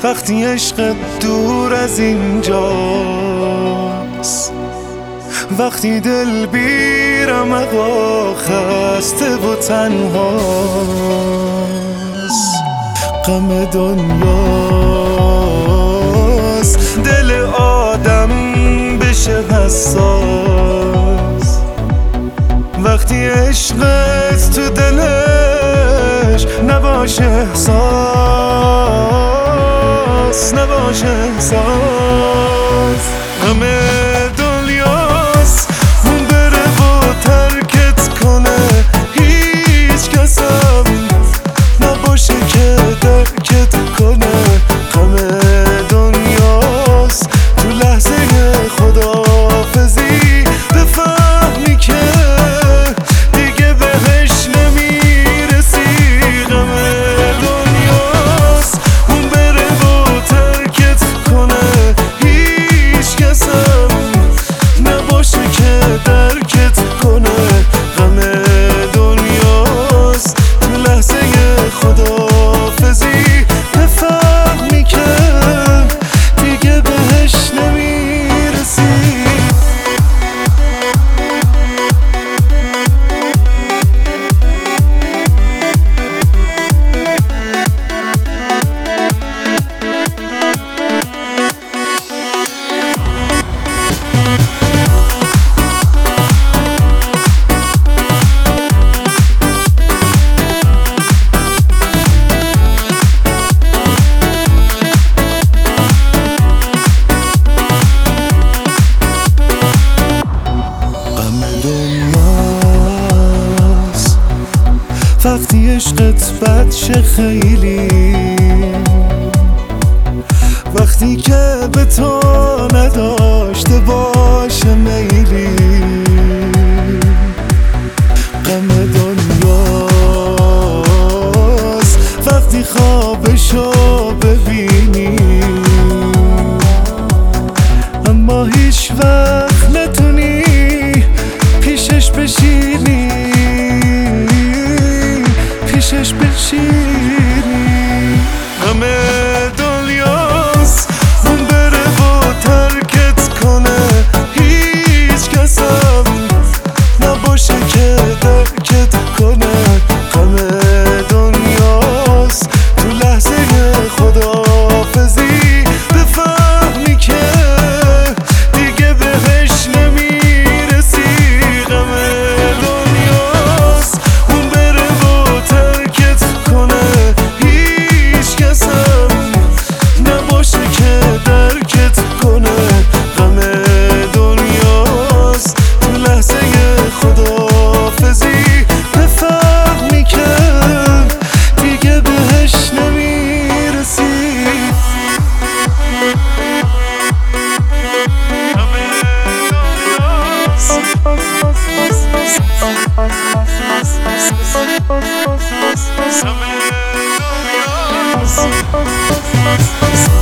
وقتی عشق دور از اینجاست، وقتی دل بی رمق خسته و تنهاست. غم دنیاست دل آدم بشه حساس، وقتی عشقت تو دلش نباشه احساس، نباشه احساس. غم دنیاست اون بره و ترکت کنه، هیچ کسم نباشه که درکت کنه. غم دنیاست تو لحظه خداحافظی بفهمی که دیگه بهش نمیرسی. غم دنیاست اون بره و ترکت کنه، هیچ کسم نباشه که درکت کنه. غم دنیاست تو لحظه خداحافظی بفهمی که دیگه بهش نمیرسی. وقتی عشقت بد شه خیلی، وقتی که به تو نداشته باشه میلی. غم دنیاست وقتی خوابشو ببینی، اما هیچ وقت نتونی پیشش بشینی، پیشش بشینی. غم دنیاست اون بره و ترکت کنه، هیچ کسم نباشه که درکت کنه. غم دنیاست تو لحظه خداحافظی بفهمی که دیگه بهش نمیرسی. غم دنیاست اون بره و ترکت کنه، هیچ کسم نباشه که درکت کنه. غم دنیاست تو لحظه خداحافظی بفهمی که دیگه بهش نمیرسی. غم دنیاست